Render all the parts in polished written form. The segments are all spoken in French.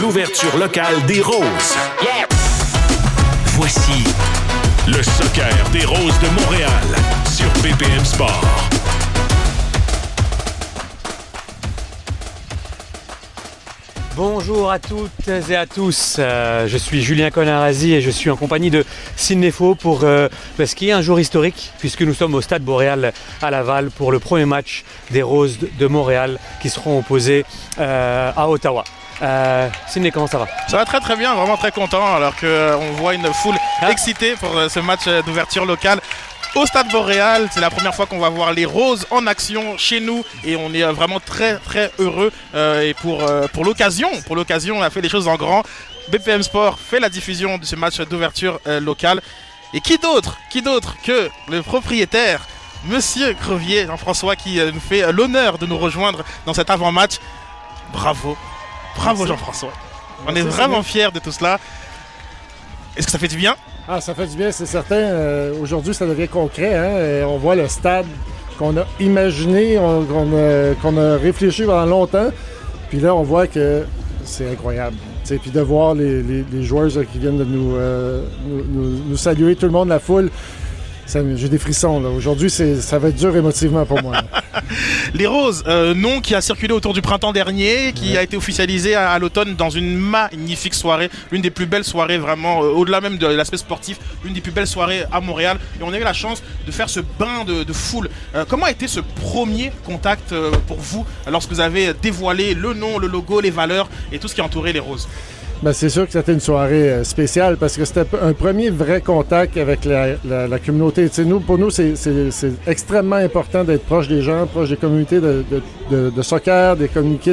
d'ouverture locale des Roses. Yeah! Voici le soccer des Roses de Montréal sur BPM Sport. Bonjour à toutes et à tous, je suis Julien Conarazi et je suis en compagnie de Sidney Faux pour ce qui est un jour historique puisque nous sommes au Stade Boréal à Laval pour le premier match des Roses de Montréal qui seront opposés à Ottawa. Sidney, comment ça va? Ça va très très bien, vraiment très content alors qu'on voit une foule excitée pour ce match d'ouverture locale. Au Stade Boréal, c'est la première fois qu'on va voir les Roses en action chez nous et on est vraiment très très heureux et pour l'occasion, on a fait les choses en grand. BPM Sport fait la diffusion de ce match d'ouverture locale et qui d'autre que le propriétaire, Monsieur Crevier, Jean-François, qui nous fait l'honneur de nous rejoindre dans cet avant-match. Bravo Jean-François, on est vraiment fiers de tout cela. Est-ce que ça fait du bien? Ah, ça fait du bien, c'est certain. Aujourd'hui, ça devient concret. Hein? On voit le stade qu'on a imaginé, qu'on a réfléchi pendant longtemps. Puis là, on voit que c'est incroyable. Puis de voir les joueurs qui viennent de nous saluer, tout le monde, la foule. J'ai des frissons. Là. Aujourd'hui, ça va être dur émotivement pour moi. Les Roses, nom qui a circulé autour du printemps dernier, qui a été officialisé à l'automne dans une magnifique soirée, l'une des plus belles soirées vraiment, au-delà même de l'aspect sportif, l'une des plus belles soirées à Montréal. Et on a eu la chance de faire ce bain de foule. Comment a été ce premier contact pour vous lorsque vous avez dévoilé le nom, le logo, les valeurs et tout ce qui entourait les Roses? Ben, c'est sûr que c'était une soirée spéciale parce que c'était un premier vrai contact avec la communauté. Pour nous, c'est extrêmement important d'être proche des gens, proche des communautés de soccer, des communautés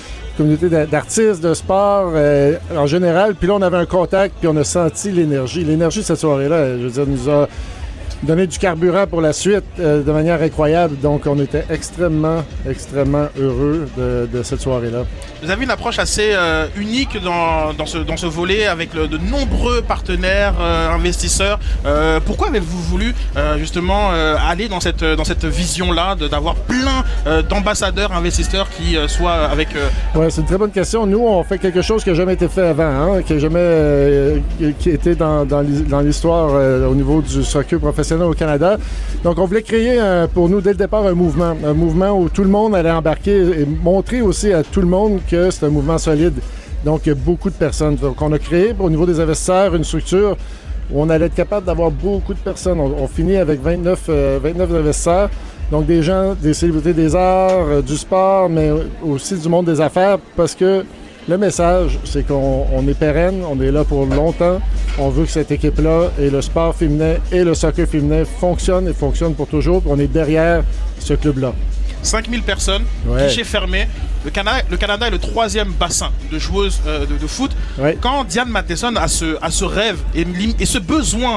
d'artistes, de sport en général. Puis là, on avait un contact, puis on a senti l'énergie. L'énergie de cette soirée-là, je veux dire, nous a donné du carburant pour la suite de manière incroyable. Donc, on était extrêmement heureux de cette soirée-là. Vous avez une approche assez unique dans ce volet avec de nombreux partenaires, investisseurs. Pourquoi avez-vous voulu justement aller dans cette vision-là, d'avoir plein d'ambassadeurs, investisseurs qui soient avec... Oui, c'est une très bonne question. Nous, on fait quelque chose qui n'a jamais été fait avant, qui n'a jamais qui était dans l'histoire au niveau du soccer professionnel au Canada. Donc, on voulait créer pour nous, dès le départ, un mouvement où tout le monde allait embarquer et montrer aussi à tout le monde que c'est un mouvement solide. Donc, il y a beaucoup de personnes. Donc, on a créé, au niveau des investisseurs, une structure où on allait être capable d'avoir beaucoup de personnes. On finit avec 29 investisseurs. Donc, des gens, des célébrités des arts, du sport, mais aussi du monde des affaires, parce que le message, c'est qu'on est pérenne, on est là pour longtemps. On veut que cette équipe-là et le sport féminin et le soccer féminin fonctionnent pour toujours. On est derrière ce club-là. 5000 personnes, guichet fermé. Le Canada est le 3e bassin de joueuses de foot. Ouais. Quand Diane Matheson a ce rêve et ce besoin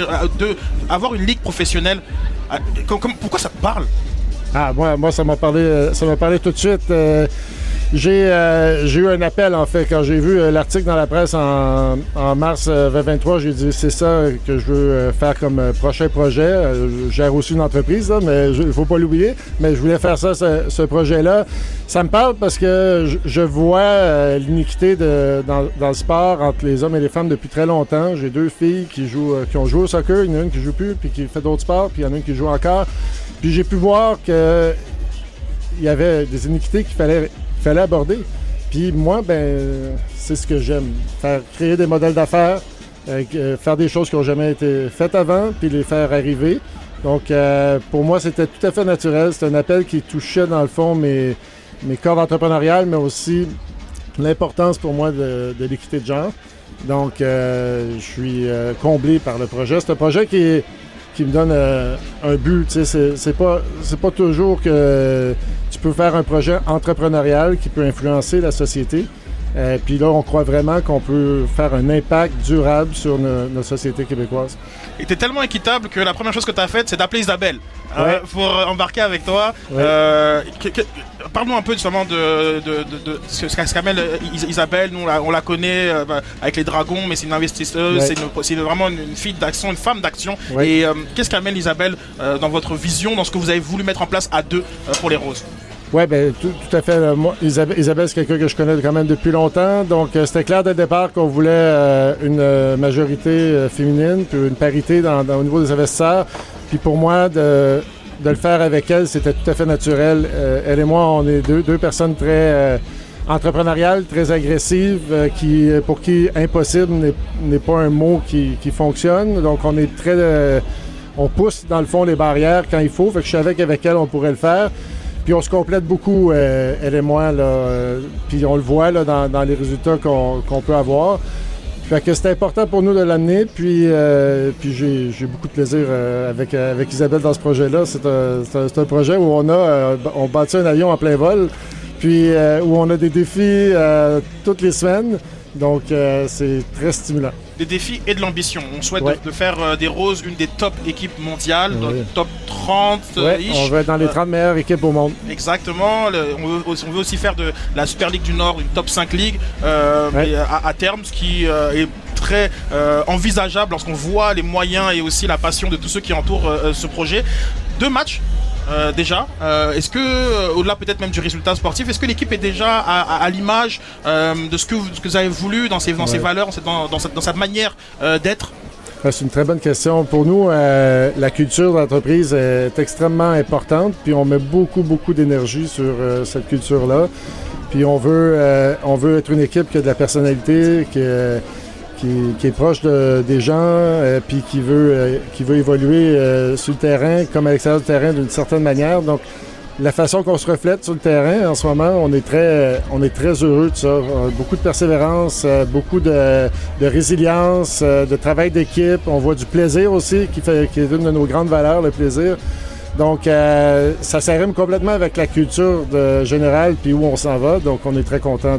d'avoir une ligue professionnelle, pourquoi ça te parle? Ah, moi ça m'a parlé tout de suite. J'ai eu un appel, en fait, quand j'ai vu l'article dans la presse en mars 2023. J'ai dit, c'est ça que je veux faire comme prochain projet. Je gère aussi une entreprise, là, mais il ne faut pas l'oublier. Mais je voulais faire ça, ce projet-là. Ça me parle parce que je vois l'iniquité dans le sport entre les hommes et les femmes depuis très longtemps. J'ai 2 filles qui ont joué au soccer. Il y en a une qui joue plus, puis qui fait d'autres sports, puis il y en a une qui joue encore. Puis j'ai pu voir qu'il y avait des iniquités qu'il fallait aborder. Puis moi, c'est ce que j'aime. Créer des modèles d'affaires, faire des choses qui n'ont jamais été faites avant, puis les faire arriver. Donc, pour moi, c'était tout à fait naturel. C'est un appel qui touchait, dans le fond, mes cordes entrepreneuriales, mais aussi l'importance pour moi de l'équité de genre. Donc, je suis comblé par le projet. C'est un projet qui me donne un but. C'est pas toujours que tu peux faire un projet entrepreneurial qui peut influencer la société. Puis là, on croit vraiment qu'on peut faire un impact durable sur notre société québécoise. Et tu es tellement équitable que la première chose que tu as faite, c'est d'appeler Isabelle pour embarquer avec toi. Ouais. Parle-nous un peu justement de ce qu'amène Isabelle. Nous, on la connaît avec les Dragons, mais c'est une investisseuse, c'est vraiment une fille d'action, une femme d'action. Ouais. Et qu'est-ce qu'amène Isabelle dans votre vision, dans ce que vous avez voulu mettre en place à deux pour les Roses? Oui, bien, tout à fait. Moi, Isabelle, c'est quelqu'un que je connais quand même depuis longtemps. Donc, c'était clair dès le départ qu'on voulait une majorité féminine, puis une parité au niveau des investisseurs. Puis pour moi, de le faire avec elle, c'était tout à fait naturel. Elle et moi, on est deux personnes très entrepreneuriales, très agressives, pour qui impossible n'est pas un mot qui fonctionne. Donc, on est on pousse dans le fond les barrières quand il faut. Fait que je savais qu'avec elle, on pourrait le faire. Puis on se complète beaucoup, elle et moi, puis on le voit là, dans les résultats qu'on peut avoir. Fait que c'est important pour nous de l'amener, puis j'ai beaucoup de plaisir avec Isabelle dans ce projet-là. C'est un projet où on bâtit un avion en plein vol, puis où on a des défis toutes les semaines. Donc, c'est très stimulant. Des défis et de l'ambition. On souhaite de faire des Roses une des top équipes mondiales, top 30. On veut être dans les 30 meilleures équipes au monde. Exactement. On veut aussi faire de la Super League du Nord une top 5 ligue à terme, ce qui est très envisageable lorsqu'on voit les moyens et aussi la passion de tous ceux qui entourent ce projet. 2 matchs. Déjà, est-ce que, au-delà peut-être même du résultat sportif, est-ce que l'équipe est déjà à l'image de ce que vous avez voulu dans ses valeurs, dans cette manière d'être? C'est une très bonne question. Pour nous, la culture d'entreprise est extrêmement importante, puis on met beaucoup d'énergie sur cette culture-là. Puis on veut être une équipe qui a de la personnalité, qui est proche des gens, puis qui veut évoluer sur le terrain comme à l'extérieur du terrain d'une certaine manière. Donc, la façon qu'on se reflète sur le terrain en ce moment, on est très heureux de ça. Beaucoup de persévérance, beaucoup de résilience, de travail d'équipe. On voit du plaisir aussi, qui est une de nos grandes valeurs, le plaisir. Donc, ça s'arrime complètement avec la culture générale, puis où on s'en va. Donc, on est très content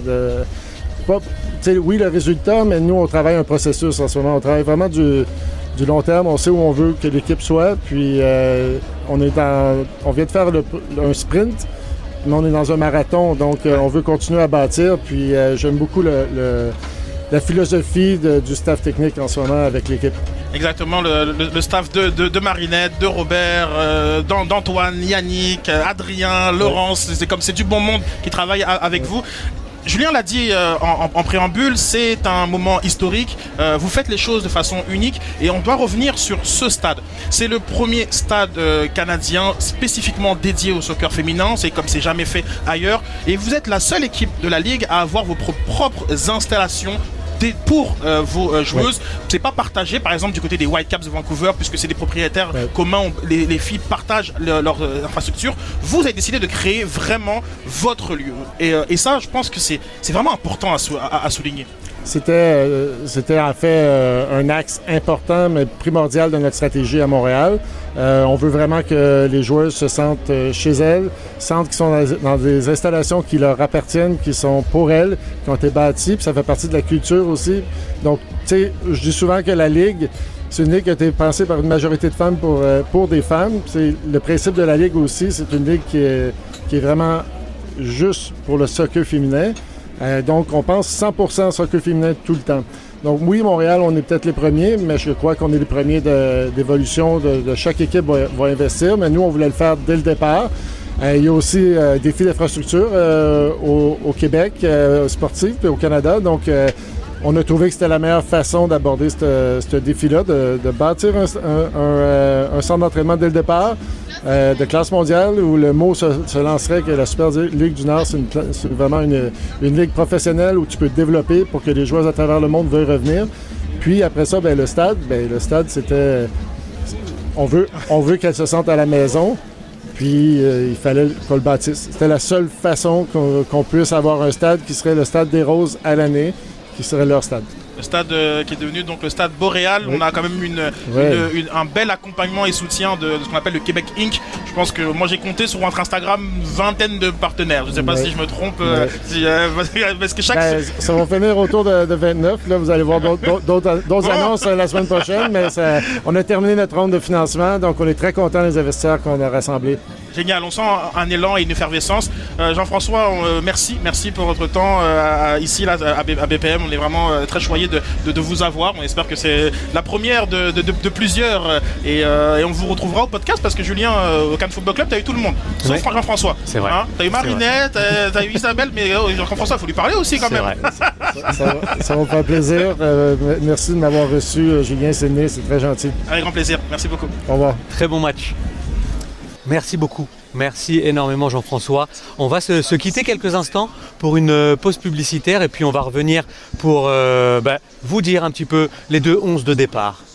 oui, le résultat, mais nous, on travaille un processus en ce moment. On travaille vraiment du long terme. On sait où on veut que l'équipe soit. Puis, on vient de faire un sprint, mais on est dans un marathon. Donc, on veut continuer à bâtir. Puis, j'aime beaucoup la philosophie du staff technique en ce moment avec l'équipe. Exactement, le staff de Marinette, de Robert, d'Antoine, Yannick, Adrien, Laurence. C'est du bon monde qui travaille avec vous. Julien l'a dit en préambule, c'est un moment historique. Vous faites les choses de façon unique et on doit revenir sur ce stade. C'est le premier stade canadien spécifiquement dédié au soccer féminin. C'est comme c'est jamais fait ailleurs. Et vous êtes la seule équipe de la Ligue à avoir vos propres installations pour vos joueuses. C'est pas partagé par exemple du côté des Whitecaps de Vancouver puisque c'est des propriétaires communs, les filles partagent leur infrastructure. Vous avez décidé de créer vraiment votre lieu et ça je pense que c'est vraiment important à souligner. C'était en fait un axe important mais primordial de notre stratégie à Montréal. On veut vraiment que les joueuses se sentent chez elles, sentent qu'ils sont dans des installations qui leur appartiennent, qui sont pour elles, qui ont été bâties, puis ça fait partie de la culture aussi. Donc, tu sais, je dis souvent que la Ligue, c'est une ligue qui a été pensée par une majorité de femmes pour des femmes. C'est le principe de la Ligue aussi, c'est une ligue qui est vraiment juste pour le soccer féminin. Donc, on pense 100% soccer féminin tout le temps. Donc, oui, Montréal, on est peut-être les premiers, mais je crois qu'on est les premiers d'évolution. De chaque équipe va investir, mais nous, on voulait le faire dès le départ. Il y a aussi des défis d'infrastructure au Québec, sportif, et au Canada. Donc, on a trouvé que c'était la meilleure façon d'aborder ce défi-là, de bâtir un centre d'entraînement dès le départ, de classe mondiale, où le mot se lancerait que la Super Ligue du Nord, c'est vraiment une ligue professionnelle où tu peux te développer pour que les joueurs à travers le monde veuillent revenir. Puis après ça, le stade, c'était... On veut qu'elle se sente à la maison, puis il fallait qu'on le bâtisse. C'était la seule façon qu'on puisse avoir un stade qui serait le Stade des Roses à l'année, qui serait leur stade. Le stade qui est devenu donc le stade Boréal. Oui. On a quand même un bel accompagnement et soutien de ce qu'on appelle le Québec Inc. Je pense que moi j'ai compté sur votre Instagram une vingtaine de partenaires. Je ne sais pas si je me trompe. Parce que ça va finir autour de 29. Là, vous allez voir d'autres annonces la semaine prochaine. Mais on a terminé notre ronde de financement. Donc on est très contents des investisseurs qu'on a rassemblés. Génial, on sent un élan et une effervescence. Jean-François, merci pour votre temps ici là, à BPM. On est vraiment très choyés ravis de vous avoir. On espère que c'est la première de plusieurs et on vous retrouvera au podcast parce que Julien, au Cannes Football Club, t'as eu tout le monde, sauf Jean-François. C'est vrai. T'as eu Marinette, t'as eu Isabelle, mais Jean-François, il faut lui parler aussi quand même. Vrai. Ça va me faire plaisir. Merci de m'avoir reçu, Julien Séné, c'est très gentil. Avec grand plaisir, merci beaucoup. Au revoir. Très bon match. Merci beaucoup. Merci énormément Jean-François. On va se quitter quelques instants pour une pause publicitaire et puis on va revenir pour vous dire un petit peu les deux 11 de départ.